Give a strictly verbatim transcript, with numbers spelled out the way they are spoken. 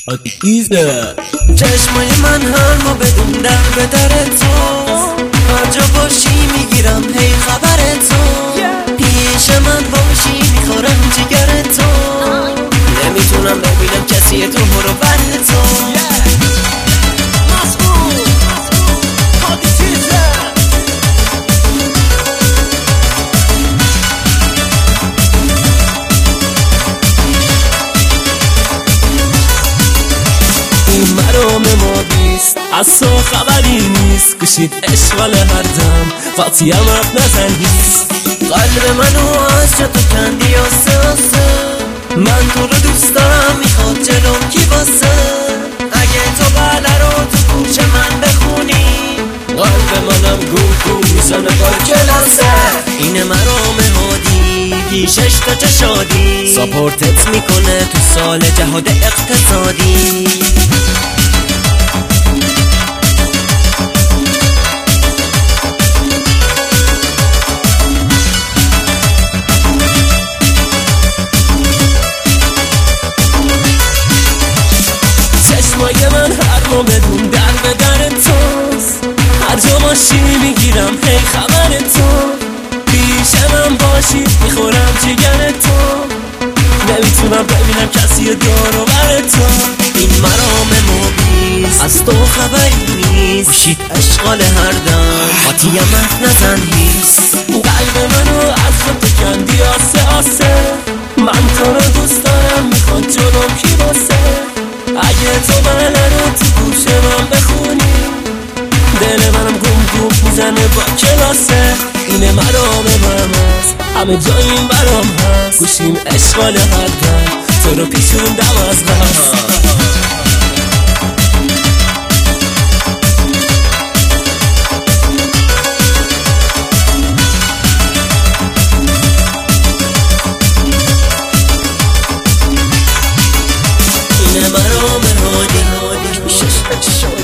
ایزه چشمای من هر ما بدون در به در تو، هر جا باشی میگیرم هی خبر تو، پیش من باشی میخورم جگر تو، نمیتونم ببینم کسی تو برو بر تو. این مرام ما بیست از تو خبری نیست، کشید اشغال هر دم فاطیم حرف نزن هیست. قلب منو از جا تو کندی آسه آسه، من تو رو دوست دارم میخواد جلوم کی باسه، اگه تو بله رو تو گوش من بخونی قلب منم گوم گوم میزنه با کلاسه. این مرام هادی پیشش تا چه شادی، ساپورتت میکنه تو سال جهاد اقتصادی. چشمای من هر ما بدون در به در توست، هر جا باشی میگیرم هی خبر تو، پیش من باشی میخورم جگر تو، نمیتونم ببینم کسی دور و بر تو. این مرام مبیز از تو خبری نیست، گوشید اشغال هر دم فاطیم حرف نزن هیست. قلب منو از تو کندی آسه آسه، من تو رو دوست دارم میخواد جلوم کی باسه، اگه تو بله رو تو گوش من بخونی دل منم گم گم میزنه با کلاسه. این مرام من هست همه جا این برام هست، گوشیم اشغال هر دم تو رو پیشوندم از هست. این مرام هادی هادی پیشش